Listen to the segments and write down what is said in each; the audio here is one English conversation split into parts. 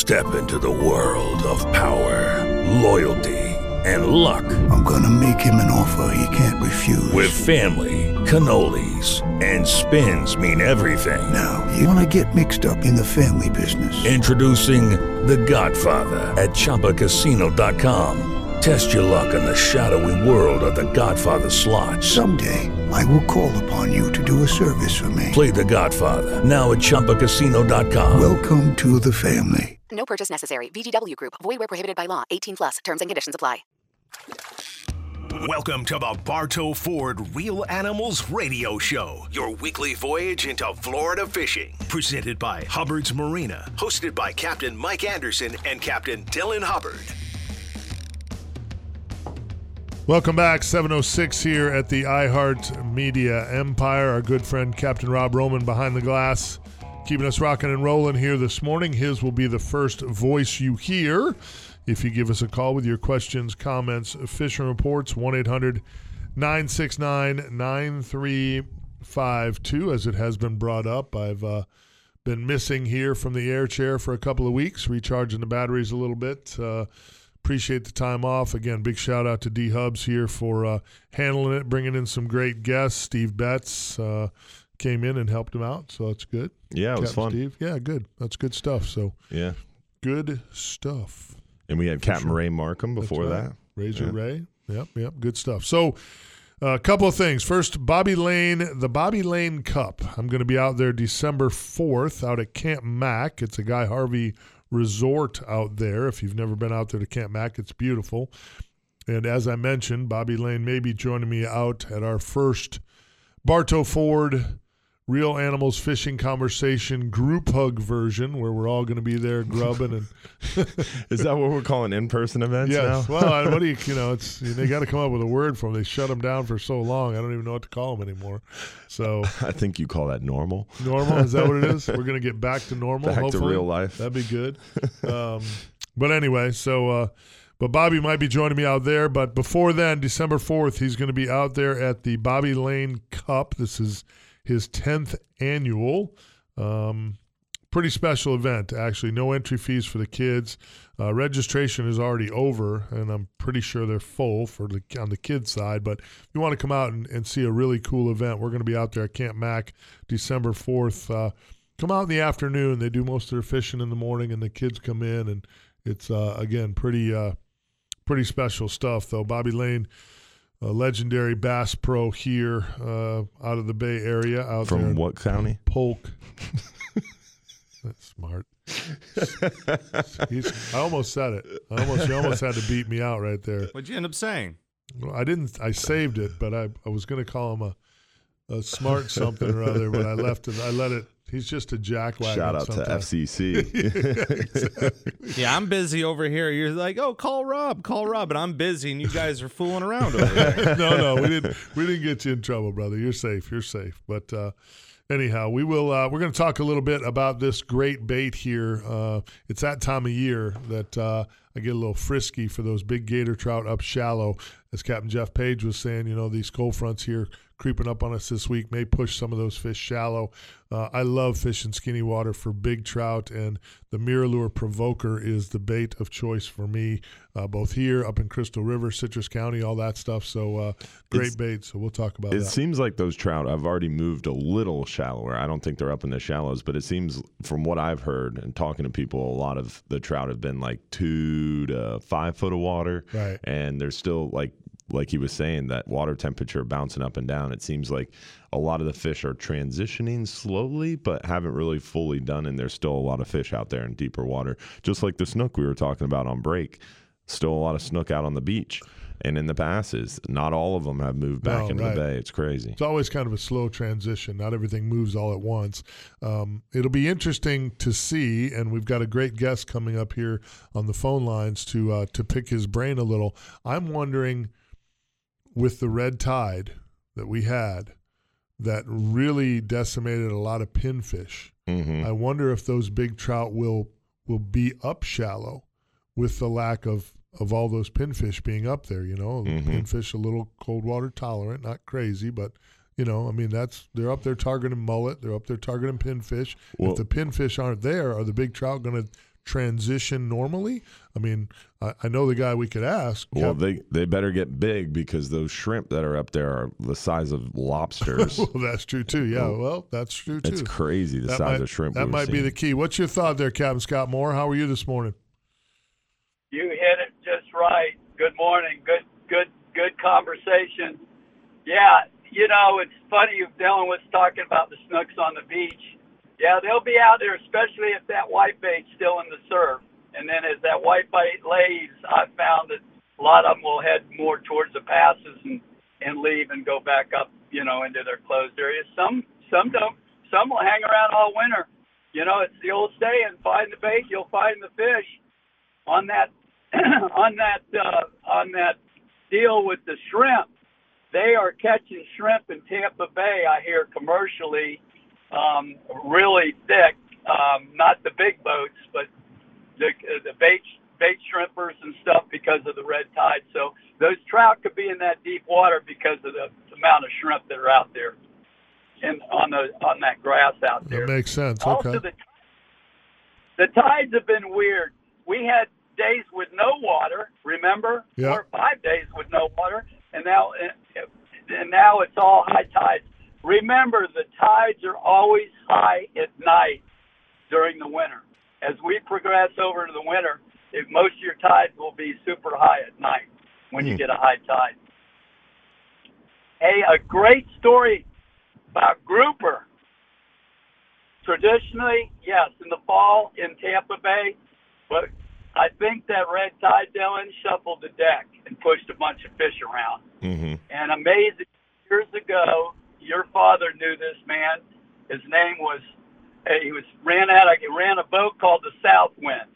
Step into the world of power, loyalty, and luck. I'm gonna make him an offer he can't refuse. With family, cannolis, and spins mean everything. Now, you wanna get mixed up in the family business. Introducing The Godfather at ChumbaCasino.com. Test your luck in the shadowy world of The Godfather slot. Someday, I will call upon you to do a service for me. Play The Godfather now at ChumbaCasino.com. Welcome to the family. No purchase necessary. VGW Group. Void where prohibited by law. 18+. Terms and conditions apply. Welcome to the Bartow Ford Real Animals Radio Show, your weekly voyage into Florida fishing. Presented by Hubbard's Marina. Hosted by Captain Mike Anderson and Captain Dylan Hubbard. Welcome back, 7:06 here at the iHeart Media Empire. Our good friend Captain Rob Roman behind the glass, keeping us rocking and rolling here this morning. His will be the first voice you hear if you give us a call with your questions, comments, fishing reports, 1-800-969-9352. As it has been brought up, I've been missing here from the air chair for a couple of weeks, recharging the batteries a little bit. Appreciate the time off. Again, big shout out to D Hubs here for handling it, bringing in some great guests. Steve Betts came in and helped him out, so that's good. Yeah, it was fun. Steve. Yeah, good. That's good stuff. So yeah, good stuff. And we had Captain Ray Markham before that. Razor Ray. Yep, good stuff. So a couple of things. First, Bobby Lane, the Bobby Lane Cup. I'm going to be out there December 4th out at Camp Mac. It's a Guy Harvey resort out there. If you've never been out there to Camp Mac, it's beautiful. And as I mentioned, Bobby Lane may be joining me out at our first Bartow Ford Real Animals Fishing Conversation group hug version, where we're all going to be there grubbing. And is that what we're calling in-person events now? Yes. Well, what do you it's they got to come up with a word for them. They shut them down for so long. I don't even know what to call them anymore. So I think you call that normal. Normal? Is that what it is? We're going to get back to normal, back hopefully. to real life. That'd be good. But anyway, so but Bobby might be joining me out there. But before then, December 4th, he's going to be out there at the Bobby Lane Cup. This is his 10th annual. Pretty special event, actually. No entry fees for the kids. Registration is already over, and I'm pretty sure they're full on the kids' side. But if you want to come out and see a really cool event, we're going to be out there at Camp Mac December 4th. Come out in the afternoon. They do most of their fishing in the morning, and the kids come in. And it's, again, pretty special stuff, though. Bobby Lane, a legendary bass pro here out of the Bay Area. Out from there what county? Polk. That's smart. I almost said it. You almost had to beat me out right there. What'd you end up saying? Well, I didn't. I saved it, but I was going to call him a smart something or other, but I left it. I let it. He's just a jackwagon. Shout out sometimes. to FCC. Exactly. Yeah, I'm busy over here. You're like, oh, call Rob, and I'm busy, and you guys are fooling around over there. No, we didn't get you in trouble, brother. You're safe. But anyhow, we're going to talk a little bit about this great bait here. It's that time of year that I get a little frisky for those big gator trout up shallow. As Captain Jeff Page was saying, these cold fronts here creeping up on us this week may push some of those fish shallow. I love fishing skinny water for big trout, and the MirrOlure Provoker is the bait of choice for me, both here, up in Crystal River, Citrus County, all that stuff. So great bait, so we'll talk about that. It seems like those trout, I've already moved a little shallower. I don't think they're up in the shallows, but it seems from what I've heard and talking to people, a lot of the trout have been like 2 to 5 foot of water. Right. And they're still like he was saying, that water temperature bouncing up and down. It seems like a lot of the fish are transitioning slowly, but haven't really fully done, and there's still a lot of fish out there in deeper water. Just like the snook we were talking about on break. Still a lot of snook out on the beach. And in the passes, not all of them have moved back into the bay. It's crazy. It's always kind of a slow transition. Not everything moves all at once. It'll be interesting to see, and we've got a great guest coming up here on the phone lines to pick his brain a little. I'm wondering, with the red tide that we had that really decimated a lot of pinfish, I wonder if those big trout will be up shallow with the lack of all those pinfish being up there, Pinfish a little cold water tolerant, not crazy, but they're up there targeting mullet, they're up there targeting pinfish. Well, if the pinfish aren't there, are the big trout going to transition normally? I mean, I know the guy we could ask. Well, they better get big because those shrimp that are up there are the size of lobsters. Well, that's true too. Yeah, well, that's true too. It's crazy the size of shrimp. That might be the key. What's your thought there, Captain Scott Moore? How are you this morning? You hit it just right. Good morning. Good conversation. Yeah, it's funny Dylan was talking about the snooks on the beach. Yeah, they'll be out there, especially if that whitebait's still in the surf. And then as that whitebait lays, I've found that a lot of them will head more towards the passes and leave and go back up, into their closed areas. Some don't. Some will hang around all winter. It's the old saying: find the bait, you'll find the fish. On that, on that deal with the shrimp, they are catching shrimp in Tampa Bay. I hear commercially, really thick. Not the big boats, but the bait shrimpers and stuff because of the red tide. So those trout could be in that deep water because of the amount of shrimp that are out there and on that grass out there. That makes sense. Also, okay. The tides have been weird. We had days with no water, remember? Yeah. 4 or 5 days with no water, and now it's all high tides. Remember, the tides are always high at night during the winter. As we progress over to the winter, most of your tides will be super high at night when you get a high tide. Hey, a great story about grouper. Traditionally, yes, in the fall in Tampa Bay, but I think that red tide, Dylan, shuffled the deck and pushed a bunch of fish around. Mm-hmm. And amazing, years ago, your father knew this man. His name was, he ran a boat called the Southwind.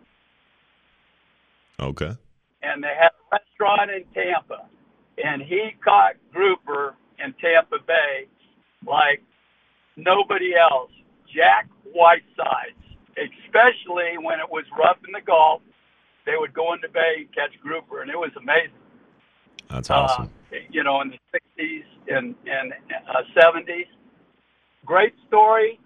Okay. And they had a restaurant in Tampa. And he caught grouper in Tampa Bay like nobody else. Jack Whitesides, especially when it was rough in the Gulf. They would go in the bay and catch grouper, and it was amazing. That's awesome. In the 60s and 70s. Great story.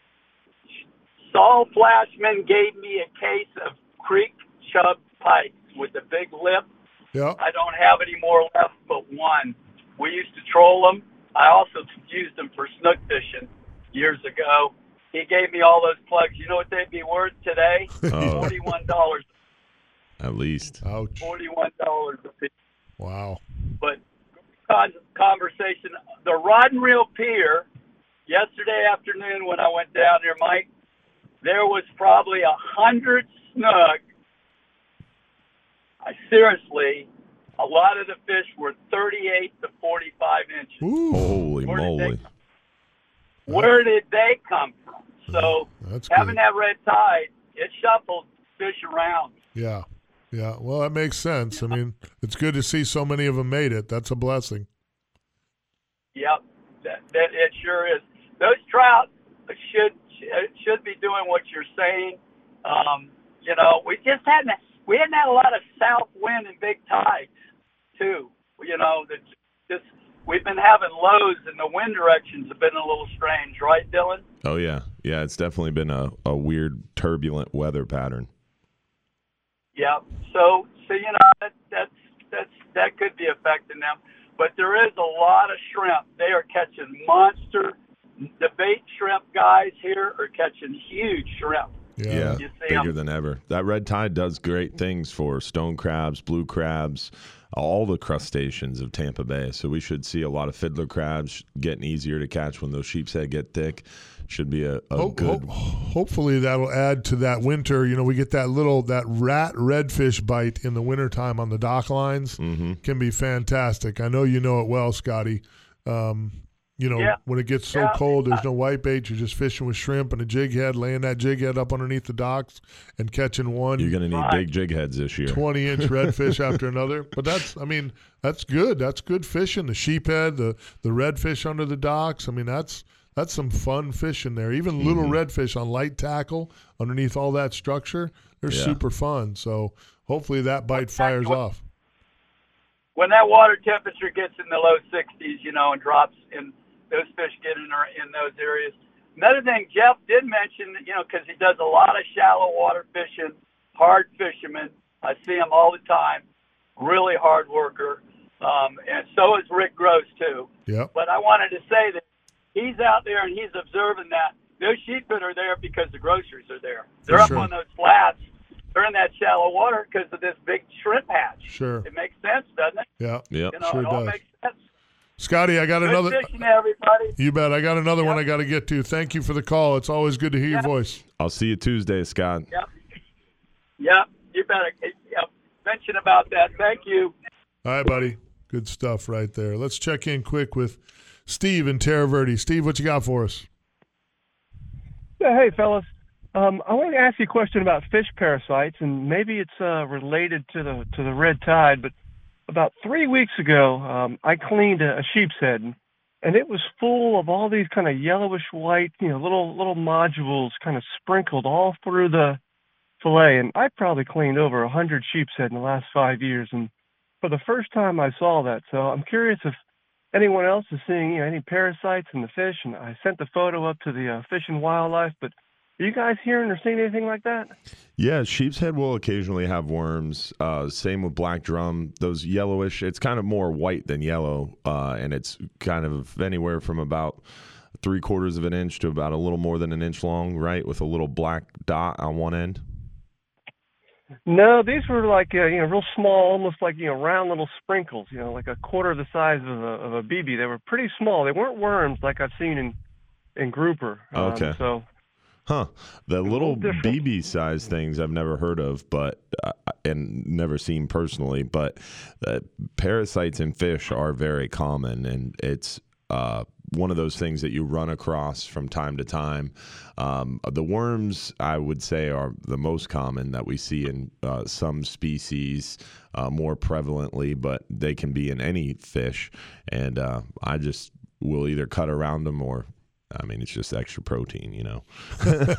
Saul Flashman gave me a case of creek chub pike with the big lip. Yeah. I don't have any more left but one. We used to troll them. I also used them for snook fishing years ago. He gave me all those plugs. You know what they'd be worth today? $41. At least. Ouch. $41 a piece. Wow. But conversation, the Rod and Reel Pier, yesterday afternoon when I went down there, Mike, there was probably 100 snook. Seriously, a lot of the fish were 38 to 45 inches. Ooh. Holy moly. Where did they come from? So That's having good. that red tide, it shuffled fish around. Yeah. Yeah. Well, that makes sense. I mean, it's good to see so many of them made it. That's a blessing. Yep, that it sure is. Those trout should be doing what you're saying. We hadn't had a lot of south wind and big tides too. We've been having lows, and the wind directions have been a little strange, right, Dylan? Oh yeah, it's definitely been a weird, turbulent weather pattern. Yeah. So that could be affecting them. But there is a lot of shrimp. They are catching monster. The bait shrimp guys here are catching huge shrimp. Yeah, You see bigger 'em? than ever. That red tide does great things for stone crabs, blue crabs, all the crustaceans of Tampa Bay. So we should see a lot of fiddler crabs getting easier to catch when those sheep's head get thick. Should be a good. Hopefully that'll add to that winter. We get that rat redfish bite in the wintertime on the dock lines. Mm-hmm. Can be fantastic. I know you know it well, Scotty. Yeah. When it gets so cold, there's no whitebait. You're just fishing with shrimp and a jig head, laying that jig head up underneath the docks and catching one. You're going to need big jig heads this year. 20-inch redfish after another. But that's good. That's good fishing. The sheephead, the redfish under the docks. I mean, that's some fun fishing there. Even little redfish on light tackle underneath all that structure, they're super fun. So hopefully that bite fires off. When that water temperature gets in the low 60s, and drops, and those fish get in those areas. Another thing Jeff did mention, because he does a lot of shallow water fishing hard fisherman. I see him all the time. Really hard worker. And so is Rick Gross, too. Yep. But I wanted to say that he's out there and he's observing that. Those sheephead are there because the groceries are there. They're up on those flats. They're in that shallow water because of this big shrimp hatch. Sure. It makes sense, doesn't it? Yeah. Yep. You know, Sure it all does. makes sense. Scotty, I got Good another. fishing, everybody. You bet. I got another one I got to get to. Thank you for the call. It's always good to hear your voice. I'll see you Tuesday, Scott. Yep. You better mention about that. Thank you. All right, buddy. Good stuff right there. Let's check in quick with Steve in Terra Verde. Steve, what you got for us? Hey, fellas. I wanted to ask you a question about fish parasites, and maybe it's related to the red tide. But about 3 weeks ago, I cleaned a sheep's head, and it was full of all these kind of yellowish white, little nodules kind of sprinkled all through the fillet. And I probably cleaned over 100 sheep's head in the last 5 years, and for the first time I saw that. So I'm curious if anyone else is seeing any parasites in the fish. And I sent the photo up to the Fish and Wildlife, but are you guys hearing or seeing anything like that? Yeah, sheep's head will occasionally have worms. Same with black drum. Those yellowish, it's kind of more white than yellow, and it's kind of anywhere from about 3/4 of an inch to about a little more than an inch long, right, with a little black dot on one end. No, these were like real small, almost like round little sprinkles. Like a quarter the size of a BB. They were pretty small. They weren't worms like I've seen in grouper. Okay. The little BB size things I've never heard of, but and never seen personally. But parasites in fish are very common, and it's one of those things that you run across from time to time. The worms, I would say, are the most common that we see in some species more prevalently, but they can be in any fish. And I just will either cut around them or, I mean, it's just extra protein, Cook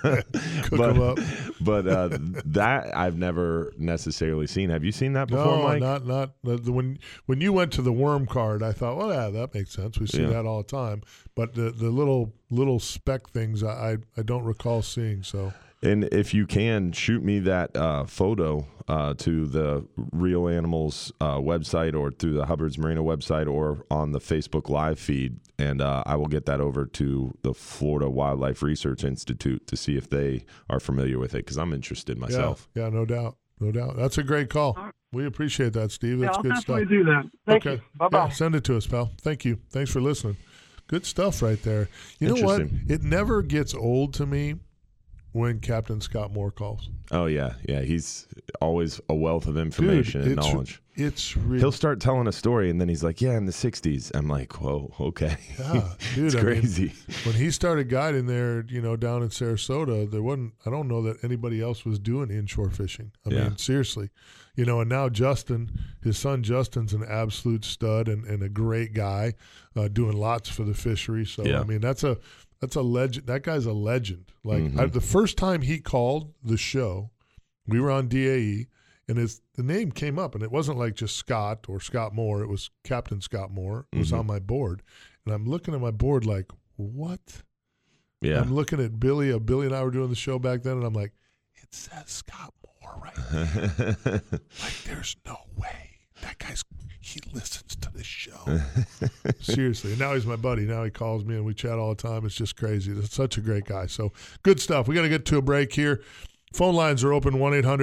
them up. But that I've never necessarily seen. Have you seen that before, Mike? Not when you went to the worm card, I thought, well, yeah, that makes sense. We see that all the time. But the little speck things, I don't recall seeing. So. And if you can, shoot me that photo to the Real Animals website or through the Hubbard's Marina website or on the Facebook Live feed, and I will get that over to the Florida Wildlife Research Institute to see if they are familiar with it, because I'm interested myself. Yeah, no doubt. That's a great call. We appreciate that, Steve. That's good stuff. I'll definitely do that. Thank you. Bye-bye. Yeah, send it to us, pal. Thank you. Thanks for listening. Good stuff right there. You know what? It never gets old to me when Captain Scott Moore calls. Oh, yeah. He's always a wealth of information and knowledge. He'll start telling a story, and then he's like, in the 60s. I'm like, whoa, okay. Yeah, dude. It's crazy. When he started guiding there, down in Sarasota, I don't know that anybody else was doing inshore fishing. I mean, seriously. And now Justin, his son Justin's an absolute stud and a great guy, doing lots for the fishery. So, I mean, that's a legend. That guy's a legend. Like the first time he called the show, we were on DAE, and the name came up, and it wasn't like just Scott or Scott Moore. It was Captain Scott Moore. It was on my board, and I'm looking at my board like, what? Yeah. I'm looking at Billy. Billy and I were doing the show back then, and I'm like, it says Scott Moore right there. Like, there's no way that he listens to this show. Seriously. And now he's my buddy. Now he calls me and we chat all the time. It's just crazy. That's such a great guy. So good stuff. We got to get to a break here. Phone lines are open,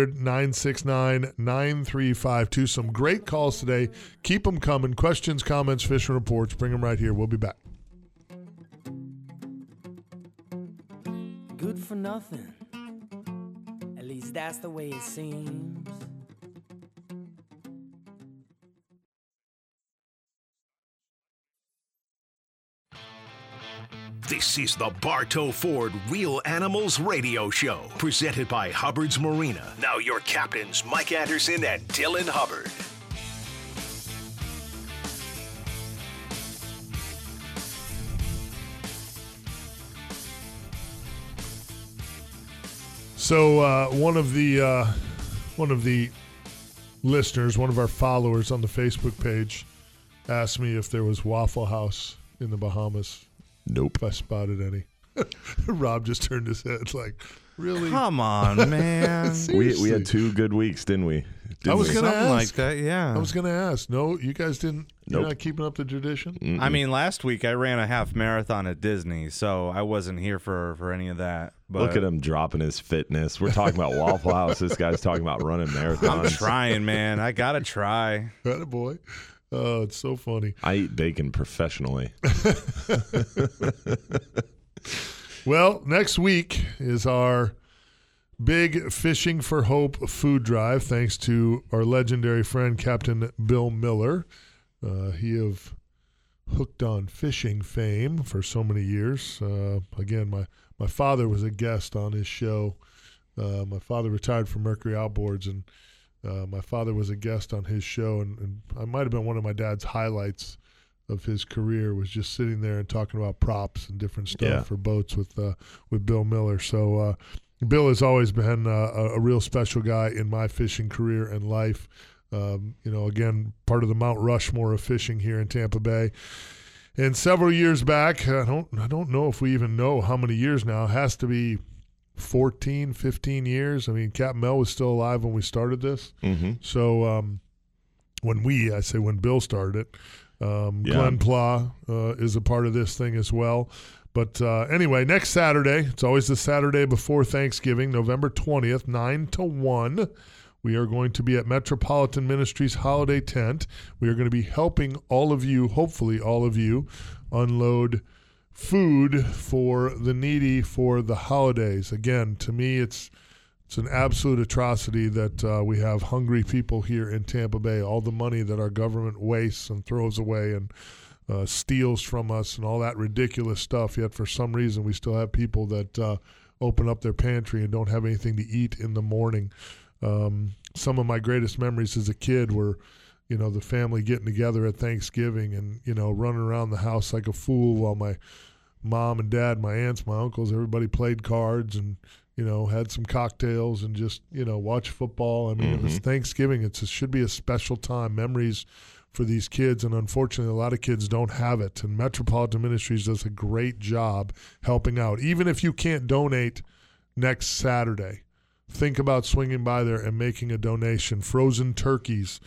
1-800-969-9352. Some great calls today. Keep them coming. Questions, comments, fishing reports. Bring them right here. We'll be back. Good for nothing. At least that's the way it seems. This is the Bartow Ford Real Animals Radio Show, presented by Hubbard's Marina. Now your captains, Mike Anderson and Dylan Hubbard. So one of the listeners, one of our followers on the Facebook page, asked me if there was Waffle House in the Bahamas. Nope. If I spotted any. Rob just turned his head like, Really? Come on, man. We had 2 good weeks, didn't we? I was going to Something ask. like that, yeah. I was going to ask. No, you guys didn't. You're Nope. not keeping up the tradition? Mm-mm. I mean, last week I ran a half marathon at Disney, so I wasn't here for any of that. But Look at him dropping his fitness. We're talking about Waffle House. This guy's talking about running marathons. I'm trying, man. I got to try. Attaboy. Oh, it's so funny. I eat bacon professionally. Well, next week is our big Fishing for Hope food drive, thanks to our legendary friend, Captain Bill Miller. He of Hooked on Fishing fame for so many years. Again, my father was a guest on his show. My father retired from Mercury Outboards, and my father was a guest on his show, and I might have been one of my dad's highlights of his career, was just sitting there and talking about props and different stuff for boats with Bill Miller. So Bill has always been a real special guy in my fishing career and life. Again, part of the Mount Rushmore of fishing here in Tampa Bay. And several years back, I don't know if we even know how many years now. It has to be 14, 15 years. I mean, Captain Mel was still alive when we started this. Mm-hmm. So when Bill started it, Glenn Pla is a part of this thing as well. But anyway, next Saturday, it's always the Saturday before Thanksgiving, November 20th, 9 to 1. We are going to be at Metropolitan Ministries Holiday Tent. We are going to be helping all of you, hopefully all of you, unload food for the needy for the holidays. Again, to me, it's an absolute atrocity that we have hungry people here in Tampa Bay. All the money that our government wastes and throws away and steals from us and all that ridiculous stuff, yet for some reason we still have people that open up their pantry and don't have anything to eat in the morning. Some of my greatest memories as a kid were, the family getting together at Thanksgiving and, running around the house like a fool while my mom and dad, my aunts, my uncles, everybody played cards and, had some cocktails and just, watch football. I mean, It was Thanksgiving. It should be a special time, memories for these kids, and unfortunately a lot of kids don't have it. And Metropolitan Ministries does a great job helping out. Even if you can't donate next Saturday, think about swinging by there and making a donation. Frozen turkeys.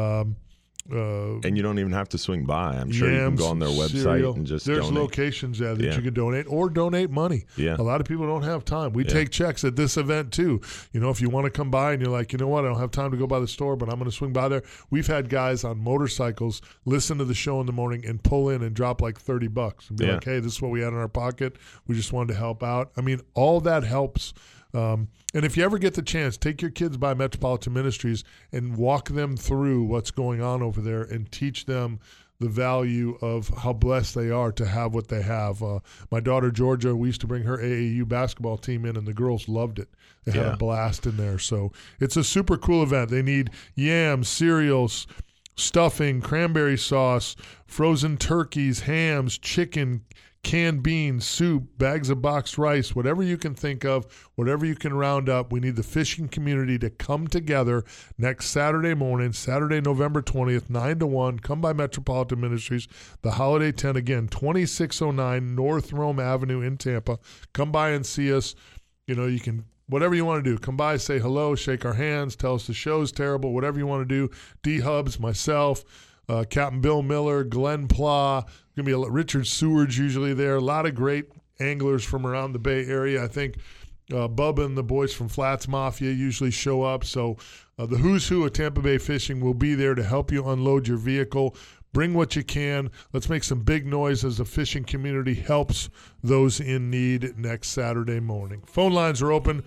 And you don't even have to swing by. I'm sure you can go on their website cereal. and just There's donate. locations there that you can donate or donate money. Yeah. A lot of people don't have time. We take checks at this event too. If you want to come by and you're like, you know what, I don't have time to go by the store, but I'm going to swing by there. We've had guys on motorcycles listen to the show in the morning and pull in and drop like $30 and be like, hey, this is what we had in our pocket. We just wanted to help out. I mean, all that helps. And if you ever get the chance, take your kids by Metropolitan Ministries and walk them through what's going on over there and teach them the value of how blessed they are to have what they have. My daughter, Georgia, we used to bring her AAU basketball team in, and the girls loved it. They had a blast in there. So it's a super cool event. They need yams, cereals, stuffing, cranberry sauce, frozen turkeys, hams, chicken, canned beans, soup, bags of boxed rice, whatever you can think of, whatever you can round up. We need the fishing community to come together next Saturday morning, Saturday, November 20th, 9 to 1. Come by Metropolitan Ministries, the Holiday Tent, again, 2609 North Rome Avenue in Tampa. Come by and see us. You can, whatever you want to do, come by, say hello, shake our hands, tell us the show's terrible, whatever you want to do. D-Hubs, myself, Captain Bill Miller, Glenn Pla, going to be Richard Seward's usually there. A lot of great anglers from around the Bay Area. I think Bubba and the boys from Flats Mafia usually show up. So the who's who of Tampa Bay fishing will be there to help you unload your vehicle. Bring what you can. Let's make some big noise as the fishing community helps those in need next Saturday morning. Phone lines are open,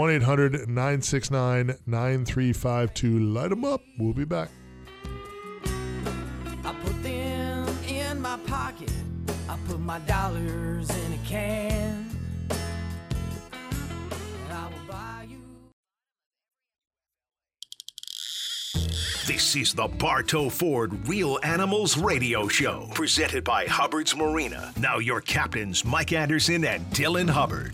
1-800-969-9352. Light them up. We'll be back. I put them in my pocket. I put my dollars in a can. And I will buy you. This is the Bartow Ford Real Animals Radio Show, presented by Hubbard's Marina. Now your captains, Mike Anderson and Dylan Hubbard.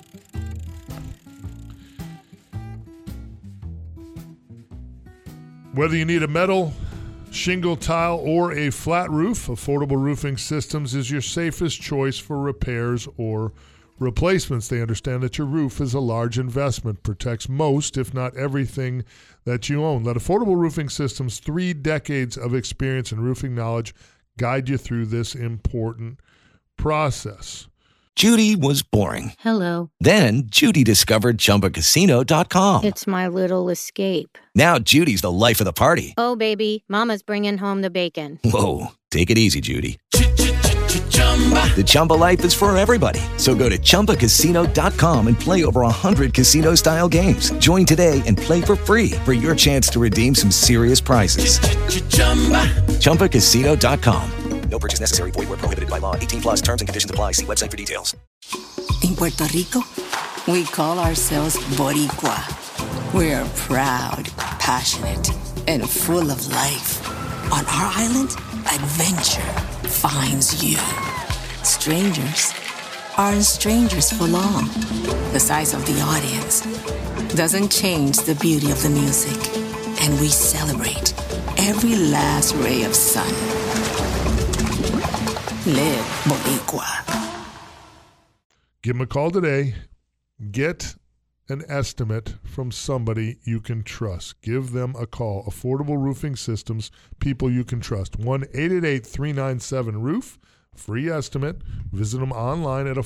Whether you need a metal, shingle, tile, or a flat roof, Affordable Roofing Systems is your safest choice for repairs or replacements. They understand that your roof is a large investment, protects most, if not everything, that you own. Let Affordable Roofing Systems' 3 decades of experience and roofing knowledge guide you through this important process. Judy was boring. Hello. Then Judy discovered ChumbaCasino.com. It's my little escape. Now Judy's the life of the party. Oh, baby, mama's bringing home the bacon. Whoa, take it easy, Judy. The Chumba life is for everybody. So go to ChumbaCasino.com and play over 100 casino-style games. Join today and play for free for your chance to redeem some serious prizes. ChumbaCasino.com. No purchase necessary. Void where prohibited by law. 18 plus terms and conditions apply. See website for details. In Puerto Rico, we call ourselves Boricua. We're proud, passionate, and full of life. On our island, adventure finds you. Strangers aren't strangers for long. The size of the audience doesn't change the beauty of the music. And we celebrate every last ray of sun. Live Boricua. Give them a call today. Get an estimate from somebody you can trust. Give them a call. Affordable Roofing Systems, people you can trust. 1-888-397-ROOF. Free estimate. Visit them online at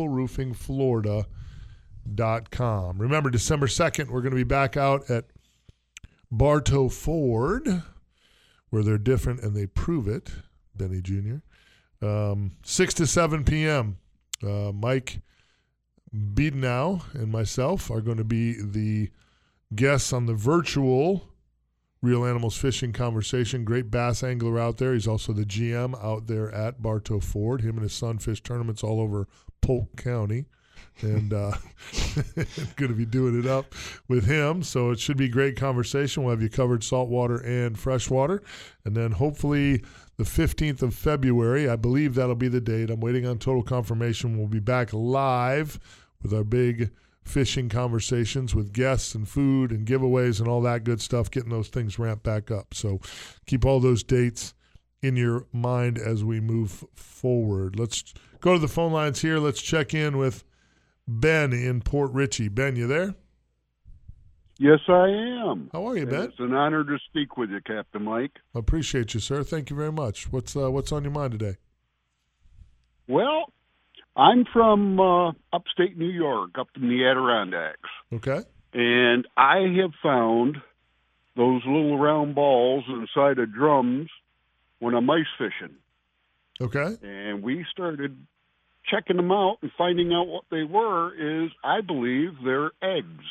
affordableroofingflorida.com. Remember, December 2nd, we're going to be back out at Bartow Ford, where they're different and they prove it, Benny Jr. 6 to 7 p.m. Mike Biedenau and myself are going to be the guests on the virtual Real Animals Fishing Conversation. Great bass angler out there. He's also the GM out there at Bartow Ford. Him and his son fish tournaments all over Polk County. And going to be doing it up with him. So it should be a great conversation. We'll have you covered saltwater and freshwater. And then hopefully the 15th of February, I believe that'll be the date. I'm waiting on total confirmation. We'll be back live with our big fishing conversations with guests and food and giveaways and all that good stuff, getting those things ramped back up. So keep all those dates in your mind as we move forward. Let's go to the phone lines here. Let's check in with Ben in Port Richey. Ben, you there? Yes, I am. How are you, Ben? It's an honor to speak with you, Captain Mike. I appreciate you, sir. Thank you very much. What's on your mind today? Well, I'm from upstate New York, up in the Adirondacks. Okay. And I have found those little round balls inside of drums when I'm ice fishing. Okay. And we started checking them out and finding out what they were is, I believe, they're eggs.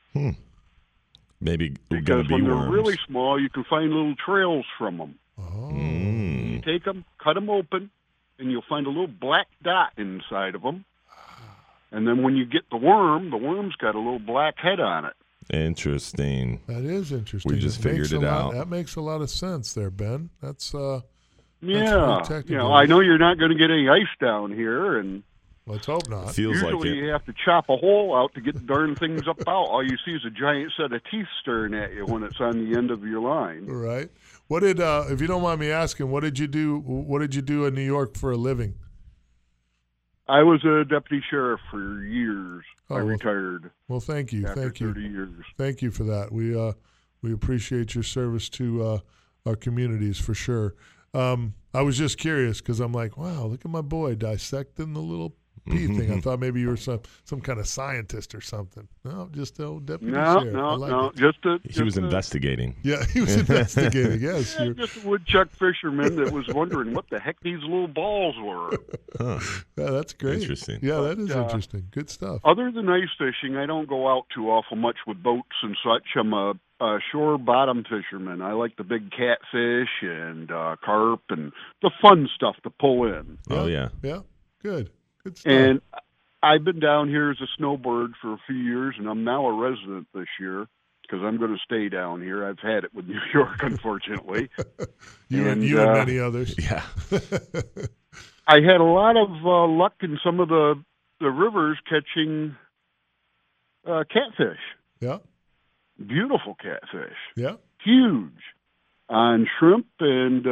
Maybe because when they're really small, you can find little trails from them. Oh. You take them, cut them open, and you'll find a little black dot inside of them. And then when you get the worm's got a little black head on it. Interesting. That is interesting. We just figured it out. That makes a lot of sense there, Ben. That's yeah. That's I know you're not going to get any ice down here, and let's hope not. Feels usually like it. You have to chop a hole out to get the darn things up out. All you see is a giant set of teeth staring at you when it's on the end of your line. Right. What did, if you don't mind me asking, what did you do? What did you do in New York for a living? I was a deputy sheriff for years. I retired. Well, thank you. After Thank you. 30 years. Thank you for that. We appreciate your service to our communities for sure. I was just curious because I'm like, wow, look at my boy dissecting the little pea thing. I thought maybe you were some kind of scientist or something. No, just a deputy sheriff. No. He was investigating. Yeah, he was investigating. Yes, just a woodchuck fisherman that was wondering what the heck these little balls were. Huh. Yeah, that's great. Interesting. Yeah, that is interesting. Good stuff. Other than ice fishing, I don't go out too awful much with boats and such. I'm a shore bottom fisherman. I like the big catfish and carp and the fun stuff to pull in. Oh, yeah. Yeah, good stuff. And I've been down here as a snowbird for a few years, and I'm now a resident this year because I'm going to stay down here. I've had it with New York, unfortunately. you and many others. Yeah. I had a lot of luck in some of the rivers catching catfish. Yeah. Beautiful catfish. Yeah. Huge. On shrimp and,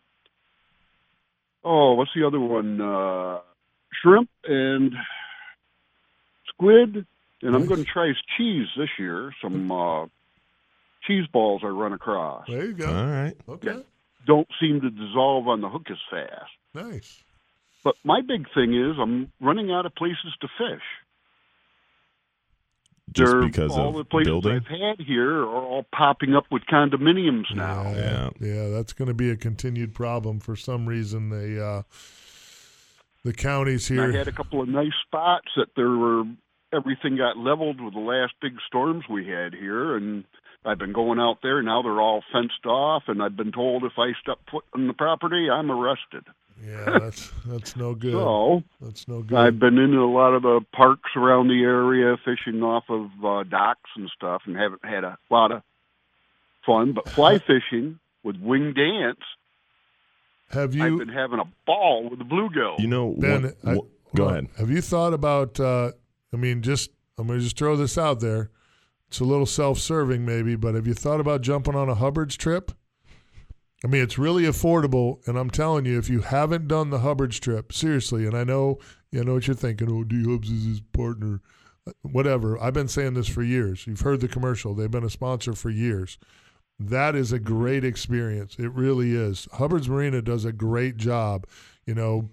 what's the other one? Shrimp and squid, and I'm going to try his cheese this year. Some cheese balls I run across. There you go. All right. Okay. Don't seem to dissolve on the hook as fast. Nice. But my big thing is I'm running out of places to fish. Just because all of the places building? I've had here are all popping up with condominiums now. Yeah, that's going to be a continued problem for some reason. The counties here. I had a couple of nice spots that everything got leveled with the last big storms we had here, and I've been going out there. Now they're all fenced off, and I've been told if I step foot on the property, I'm arrested. Yeah, that's no good. So that's no good. I've been into a lot of the parks around the area, fishing off of docks and stuff, and haven't had a lot of fun. But fly fishing with Wing Dance, I've been having a ball with the bluegill. You know, Ben, go ahead. Have you thought about? I'm going to just throw this out there. It's a little self-serving, maybe, but have you thought about jumping on a Hubbard's trip? I mean, it's really affordable, and I'm telling you, if you haven't done the Hubbard's trip, seriously, and I know what you're thinking, oh, D-Hubs is his partner, whatever. I've been saying this for years. You've heard the commercial. They've been a sponsor for years. That is a great experience. It really is. Hubbard's Marina does a great job. You know,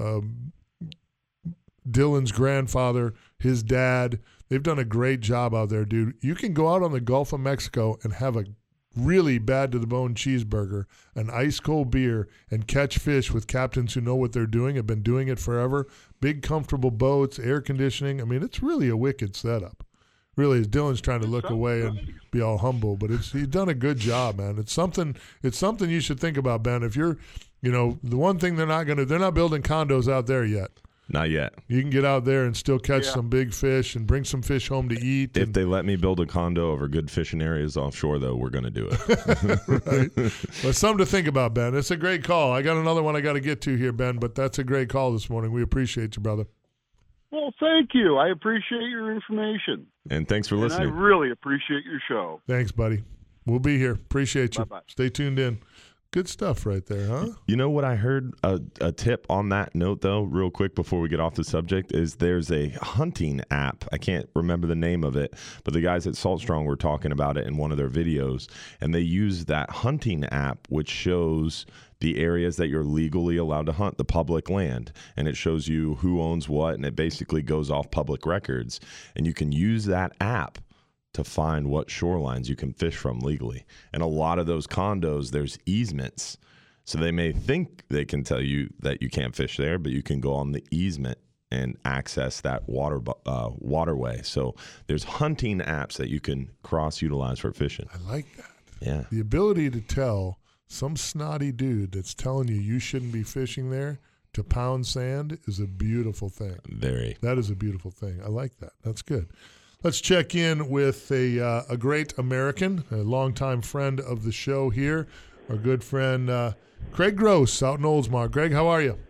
Dylan's grandfather, his dad, they've done a great job out there, dude. You can go out on the Gulf of Mexico and have a really bad-to-the-bone cheeseburger, an ice-cold beer, and catch fish with captains who know what they're doing, have been doing it forever. Big, comfortable boats, air conditioning. I mean, it's really a wicked setup. Really, as Dylan's trying to look away and be all humble, but he's done a good job, man. It's something you should think about, Ben. If you're, the one thing they're not building condos out there yet. Not yet. You can get out there and still catch some big fish and bring some fish home to eat. If they let me build a condo over good fishing areas offshore, though, we're going to do it. Right. But something to think about, Ben. It's a great call. I got another one I got to get to here, Ben, but that's a great call this morning. We appreciate you, brother. Well, thank you. I appreciate your information. And thanks for listening. And I really appreciate your show. Thanks, buddy. We'll be here. Appreciate you. Bye-bye. Stay tuned in. Good stuff right there, huh? You know what I heard? A tip on that note, though, real quick before we get off the subject, is there's a hunting app. I can't remember the name of it, but the guys at Salt Strong were talking about it in one of their videos, and they use that hunting app, which shows the areas that you're legally allowed to hunt, the public land, and it shows you who owns what, and it basically goes off public records, and you can use that app to find what shorelines you can fish from legally. And a lot of those condos, there's easements. So they may think they can tell you that you can't fish there, but you can go on the easement and access that waterway. So there's hunting apps that you can cross-utilize for fishing. I like that. Yeah. The ability to tell some snotty dude that's telling you shouldn't be fishing there to pound sand is a beautiful thing. Very. That is a beautiful thing. I like that. That's good. Let's check in with a great American, a longtime friend of the show here, our good friend Craig Gross out in Oldsmar. Greg, how are you?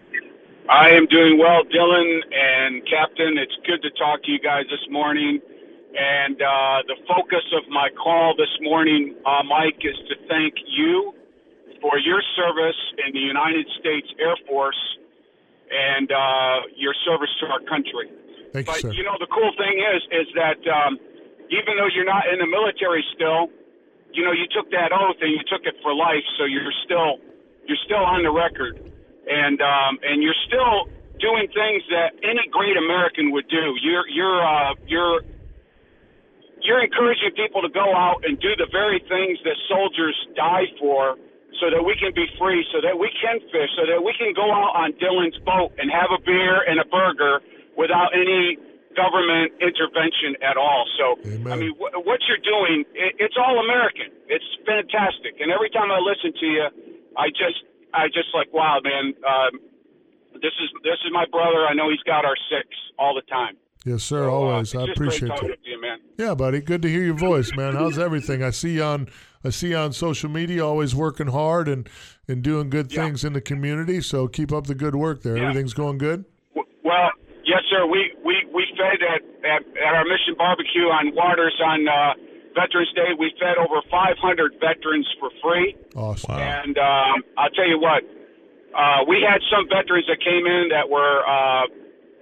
I am doing well, Dylan and Captain. It's good to talk to you guys this morning. And the focus of my call this morning, Mike, is to thank you for your service in the United States Air Force and your service to our country. Thank you, sir. You know, the cool thing is that even though you're not in the military still, you took that oath and you took it for life, so you're still on the record, and you're still doing things that any great American would do. You're encouraging people to go out and do the very things that soldiers die for, so that we can be free, so that we can fish, so that we can go out on Dylan's boat and have a beer and a burger without any government intervention at all. So, Amen. I mean, what you're doing, it's all American. It's fantastic. And every time I listen to you, I just like, wow, man, this is my brother. I know he's got our six all the time. Yes, sir, So, always. I it's just appreciate great talking it. to you, man. Yeah, buddy. Good to hear your voice, man. How's everything? I see you on social media, always working hard and doing good things in the community. So keep up the good work there. Yeah. Everything's going good? Well, yes, sir. We fed at our Mission Barbecue on Waters on Veterans Day. We fed over 500 veterans for free. Awesome. Wow. And I'll tell you what, we had some veterans that came in that were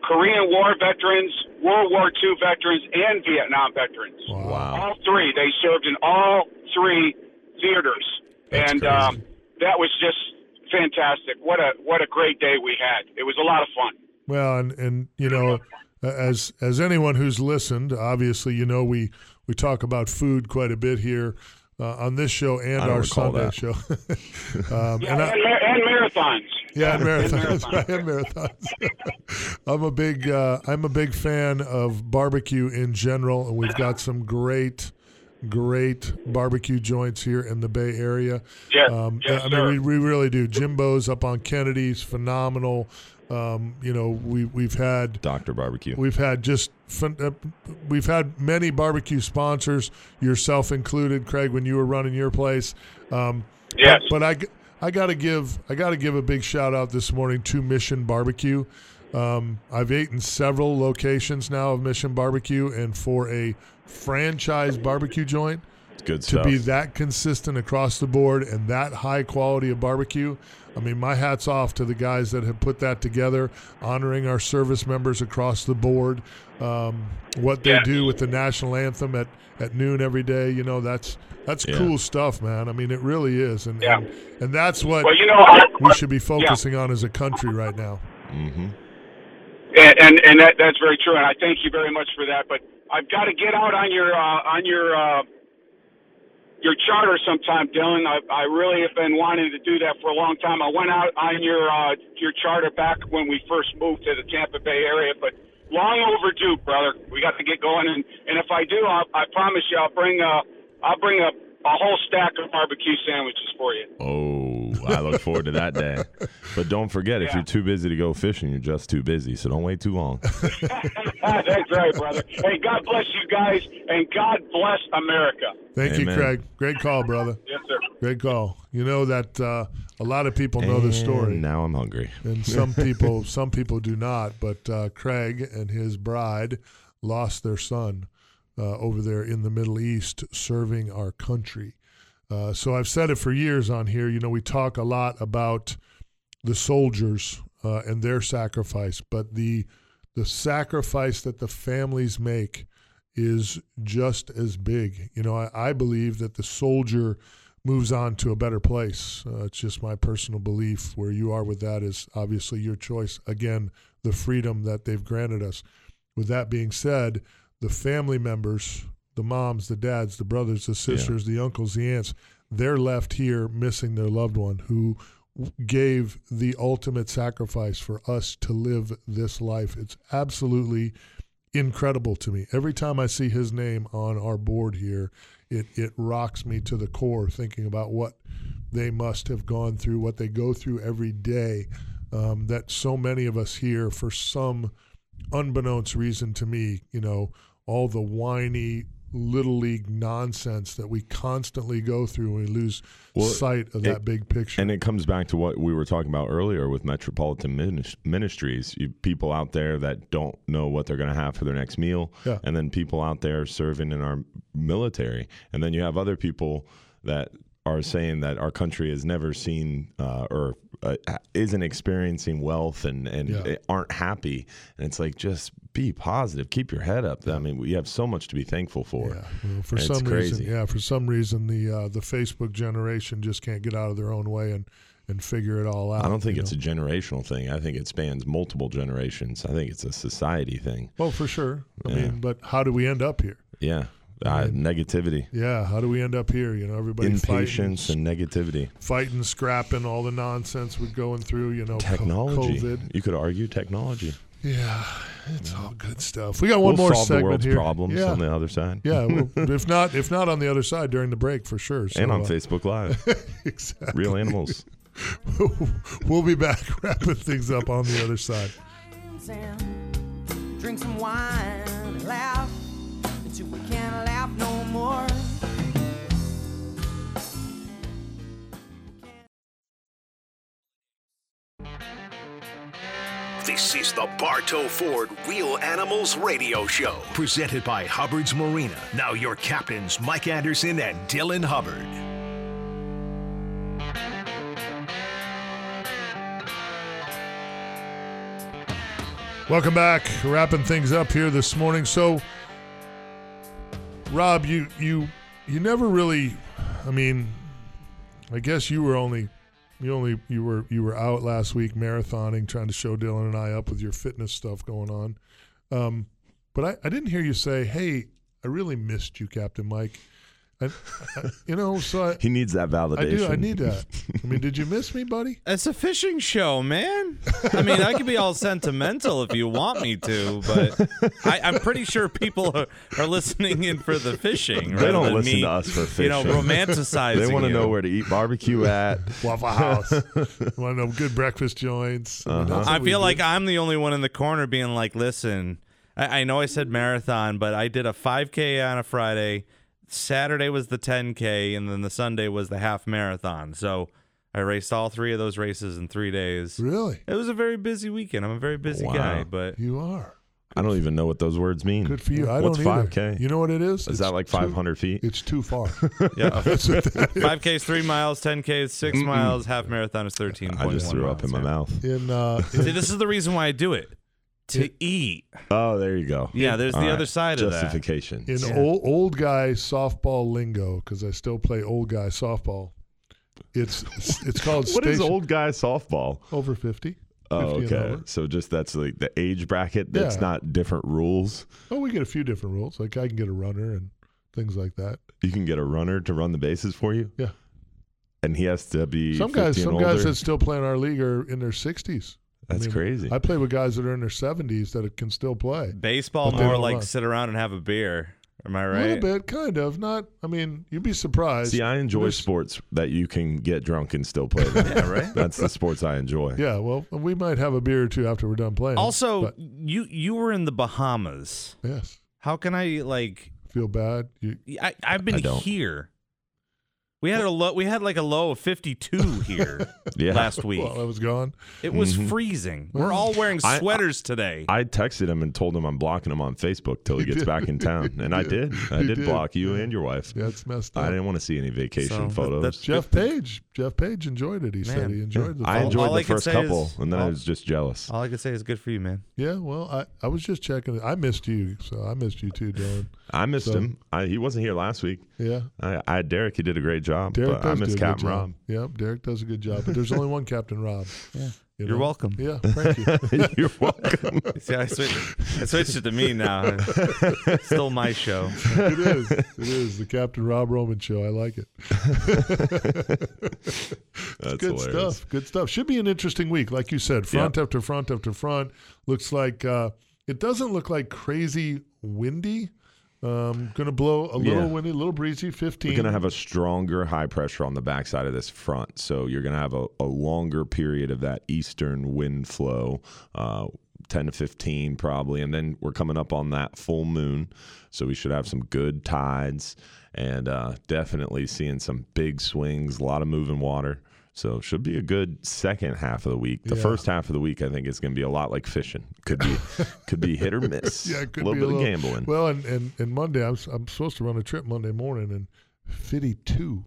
Korean War veterans, World War II veterans, and Vietnam veterans. Wow. All three. They served in all three theaters. That's crazy. That was just fantastic. What a great day we had. It was a lot of fun. Well, and you know, as anyone who's listened, obviously, you know, we talk about food quite a bit here on this show and our Sunday show. And marathons. Yeah, and marathons. And marathons. I'm a big fan of barbecue in general, and we've got some great barbecue joints here in the Bay Area. Yes, I mean, we really do. Jimbo's up on Kennedy's phenomenal. You know, we've had Dr. Barbecue. We've had we've had many barbecue sponsors, yourself included, Craig, when you were running your place. Yes. But I got to give a big shout out this morning to Mission Barbecue. I've eaten several locations now of Mission Barbecue, and for a franchise barbecue joint, good to stuff. be that consistent across the board and that high quality of barbecue, I mean, my hat's off to the guys that have put that together, honoring our service members across the board. What they do with the national anthem at noon every day, you know, that's cool stuff, man. I mean, it really is, and that's what we should be focusing on as a country right now. Mm-hmm. And that's very true, and I thank you very much for that. But I've got to get out on your charter sometime, Dylan. I really have been wanting to do that for a long time. I went out on your charter back when we first moved to the Tampa Bay area, but long overdue, brother. We got to get going, and if I do, I promise you, I'll bring a whole stack of barbecue sandwiches for you. Oh, I look forward to that day. But don't forget, if you're too busy to go fishing, you're just too busy. So don't wait too long. That's right, brother. Hey, God bless you guys, and God bless America. Thank you, Craig. Great call, brother. Yes, sir. Great call. You know that a lot of people know the story. Now I'm hungry. And some people do not. But Craig and his bride lost their son over there in the Middle East serving our country. So I've said it for years on here. You know, we talk a lot about the soldiers and their sacrifice, but the sacrifice that the families make is just as big. You know, I believe that the soldier moves on to a better place. It's just my personal belief. Where you are with that is obviously your choice. Again, the freedom that they've granted us. With that being said, the family members, the moms, the dads, the brothers, the sisters, the uncles, the aunts, they're left here missing their loved one who gave the ultimate sacrifice for us to live this life. It's absolutely incredible to me. Every time I see his name on our board here, it rocks me to the core, thinking about what they must have gone through, what they go through every day, that so many of us here, for some unbeknownst reason to me, you know, all the whiny little league nonsense that we constantly go through, and we lose sight of that big picture. And it comes back to what we were talking about earlier with Metropolitan Ministries. People out there that don't know what they're going to have for their next meal, and then people out there serving in our military. And then you have other people that are saying that our country has never seen or isn't experiencing wealth and aren't happy. And it's like, just be positive. Keep your head up. I mean, we have so much to be thankful for. Yeah. Well, for some reason, the Facebook generation just can't get out of their own way and figure it all out. I don't think it's a generational thing. I think it spans multiple generations. I think it's a society thing. Well, for sure. I mean, but how do we end up here? Yeah. Negativity. Yeah, how do we end up here? You know, everybody impatience and negativity, fighting, scrapping, all the nonsense we're going through. You know, technology. COVID. You could argue technology. Yeah, it's all good stuff. We got one more solve segment the world's here. Problems on the other side. Yeah, if not on the other side during the break for sure. So, and on Facebook Live. Exactly. Real animals. We'll be back wrapping things up on the other side. Drink some wine and laugh until we can't laugh no more. This is the Bartow Ford Real Animals Radio Show, presented by Hubbard's Marina. Now your captains, Mike Anderson and Dylan Hubbard. Welcome back. Wrapping things up here this morning. So, Rob, you never really. I mean, I guess you were out last week marathoning, trying to show Dylan and I up with your fitness stuff going on. But I didn't hear you say, "Hey, I really missed you, Captain Mike." He needs that validation. I need that. I mean, did you miss me, buddy? It's a fishing show, man. I mean, I can be all sentimental if you want me to, but I'm pretty sure people are listening in for the fishing. They don't than listen me, to us for fishing. Romanticizing. They want to know where to eat barbecue at. Waffle House. Want to know good breakfast joints. I feel like I'm the only one in the corner being like, listen, I know I said marathon, but I did a 5K on a Friday. Saturday was the 10K, and then the Sunday was the half marathon. So I raced all 3 of those races in 3 days. Really? It was a very busy weekend. I'm a very busy guy, but you are. I don't even know what those words mean. Good for you. I What's don't either. 5K? You know what it is? Is that like 500 feet? It's too far. Yeah. 5K is 3 miles, 10K is 6 miles, half marathon is 13.1 I just threw up in my mouth. See, this is the reason why I do it. To eat. Oh, there you go. Yeah, there's the other side of that. Justification. In old guy softball lingo, because I still play old guy softball, it's called What is old guy softball? Over 50. Oh, 50 and okay. over. So just that's like the age bracket. That's Yeah. not different rules. Oh, we get a few different rules. Like I can get a runner and things like that. You can get a runner to run the bases for you. Yeah. And he has to be Some 50 guys and older. that still play in our league are in their 60s. That's crazy. I play with guys that are in their 70s that can still play. Baseball But they more don't like run. sit around and have a beer. Am I A right? little bit, kind of. Not. I mean, you'd be surprised. See, I enjoy sports that you can get drunk and still play them. Yeah, right? That's the sports I enjoy. Yeah, well, we might have a beer or two after we're done playing. Also, but you were in the Bahamas. Yes. How can I feel bad? I've been here. We had a low of 52 here last week. Well, I was gone. It was freezing. We're all wearing sweaters today. I texted him and told him I'm blocking him on Facebook till he gets back in town, and I did. I did block you and your wife. Yeah, it's messed up. I didn't want to see any vacation photos. Jeff Page enjoyed it. He said he enjoyed the. I enjoyed the first couple, and then I was just jealous. All I can say is good for you, man. Yeah, well, I was just checking. I missed you, so I missed you too, Dylan. I missed him. He wasn't here last week. Yeah. I had Derek. He did a great job. Derek but I does miss do a good Captain job. Rob. Yep, Derek does a good job. But there's only one Captain Rob. Yeah. You're welcome. Yeah, thank you. You're welcome. See, I switched it to me now. Still my show. It is. It is the Captain Rob Roman show. I like it. That's good hilarious. stuff. Good stuff. Should be an interesting week, like you said. Front after front after front. Looks like it doesn't look like crazy windy. Going to blow a little windy, a little breezy. 15. We're going to have a stronger high pressure on the backside of this front, so you're going to have a longer period of that eastern wind flow, 10 to 15 probably, and then we're coming up on that full moon, so we should have some good tides and definitely seeing some big swings, a lot of moving water. So should be a good second half of the week. The first half of the week, I think, is going to be a lot like fishing. Could be hit or miss. Yeah, it could a little be bit of gambling. Well, and Monday, I'm supposed to run a trip Monday morning, and 52.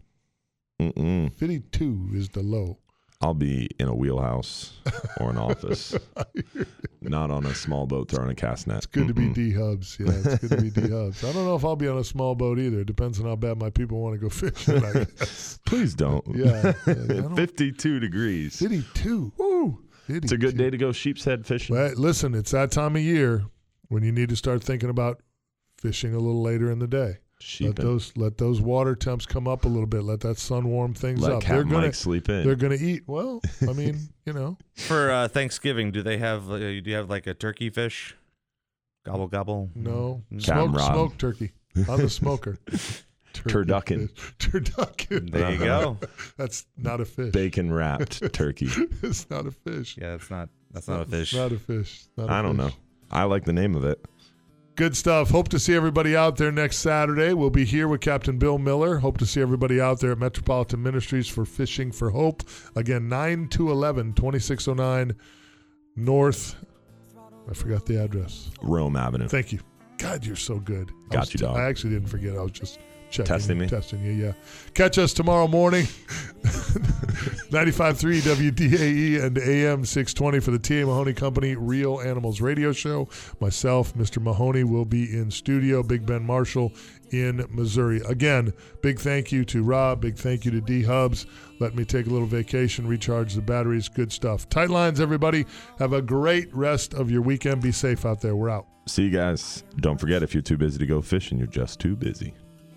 52 is the low. I'll be in a wheelhouse or an office, not on a small boat throwing a cast net. It's good to be D-Hubs. Yeah, it's good to be D-Hubs. I don't know if I'll be on a small boat either. It depends on how bad my people want to go fishing, I guess. Please don't. Yeah. 52 degrees. 52. Woo. 52. It's a good day to go sheep's head fishing. Well, listen, it's that time of year when you need to start thinking about fishing a little later in the day. Let those water temps come up a little bit. Let that sun warm things Let up. Captain Mike sleep in. They're going to eat. Well, I mean, For Thanksgiving, do you have like a turkey fish? Gobble gobble. No, Captain Rob. smoked turkey. I'm a smoker. Turducken. Turducken. There you go. That's not a fish. Bacon wrapped turkey. It's not a fish. Yeah, that's not a fish. It's not a fish. I don't know. I like the name of it. Good stuff. Hope to see everybody out there next Saturday. We'll be here with Captain Bill Miller. Hope to see everybody out there at Metropolitan Ministries for Fishing for Hope. Again, 9 to 11, 2609 North. I forgot the address. Rome Avenue. Thank you. God, you're so good. Got you, dog. I actually didn't forget. I was just checking. Testing me? Testing you, yeah. Catch us tomorrow morning. 95.3 WDAE and AM 620 for the T.A. Mahoney Company Real Animals Radio Show. Myself, Mr. Mahoney, will be in studio. Big Ben Marshall in Missouri. Again, big thank you to Rob. Big thank you to D-Hubs. Let me take a little vacation, recharge the batteries. Good stuff. Tight lines, everybody. Have a great rest of your weekend. Be safe out there. We're out. See you guys. Don't forget, if you're too busy to go fishing, you're just too busy.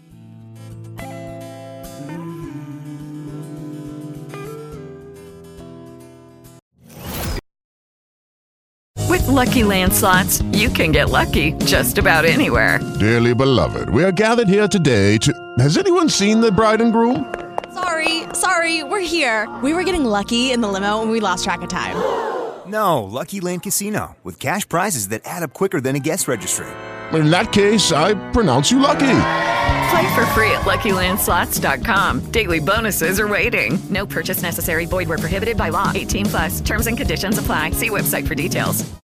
With Lucky Land Slots, you can get lucky just about anywhere. Dearly beloved, we are gathered here today to... Has anyone seen the bride and groom? Sorry, we're here. We were getting lucky in the limo and we lost track of time. No, Lucky Land Casino, with cash prizes that add up quicker than a guest registry. In that case, I pronounce you lucky. Play for free at LuckyLandSlots.com. Daily bonuses are waiting. No purchase necessary. Void where prohibited by law. 18+. Terms and conditions apply. See website for details.